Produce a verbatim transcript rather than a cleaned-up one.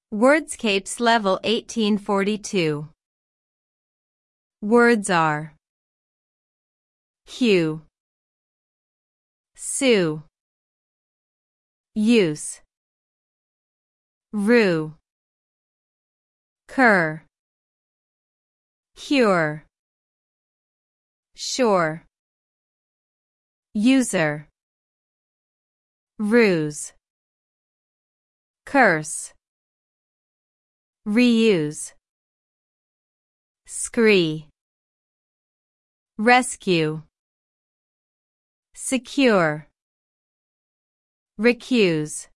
Wordscapes Level eighteen forty-two. Words are hue, sue, use, rue, cur, cure, sure, user, ruse, curse, reuse, scree, rescue, secure, recuse.